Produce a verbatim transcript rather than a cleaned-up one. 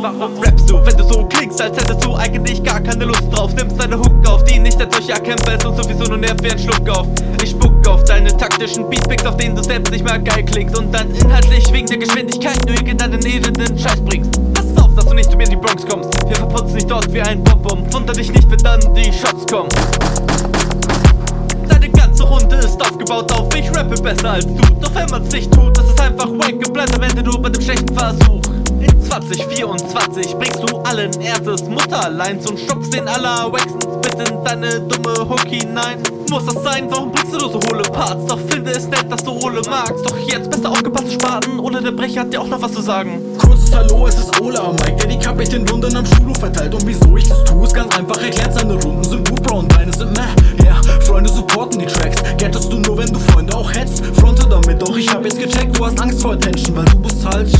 Warum rappst du, wenn du so klingst, als hättest du eigentlich gar keine Lust drauf? Nimmst deine Hook auf, die nicht als solche erkennbar ist und sowieso nur nervt wie ein Schluck auf. Ich spuck auf deine taktischen Beatpicks, auf denen du selbst nicht mehr geil klingst und dann inhaltlich wegen der Geschwindigkeit nur irgendeinen elenden Scheiß bringst. Pass auf, dass du nicht zu mir in die Bronx kommst. Wir verputzen dich dort wie ein Bonbon. Wunder dich nicht, wenn dann die Shots kommen. Deine ganze Runde ist aufgebaut auf ich rappe besser als du. Doch wenn man's nicht tut, das ist einfach wack und bleibt am Ende nur bei dem schlechten Versuch. In zwanzig vierundzwanzig bringst du allen Ernstes Mutterleins und stopfst den allerwacksten Spit in deine dumme Hook hinein. Muss das sein? Warum bringst du nur so hohle Parts? Doch finde es nett, dass du Ole magst. Doch jetzt besser aufgepasste Spaten, ohne der Brecher hat dir auch noch was zu sagen. Kurzes Hallo, es ist Ole am Mic, der die Kappe den London am Schulhof verteilt. Und wieso ich das tue, ist ganz einfach erklärt. Seine Runden sind gut, Bro, und deine sind meh. Ja, yeah. Freunde supporten die Tracks. Gettest du nur, wenn du Freunde auch hättest. Fronte damit, doch ich hab jetzt gecheckt, du hast Angst vor Attention, weil du bist halt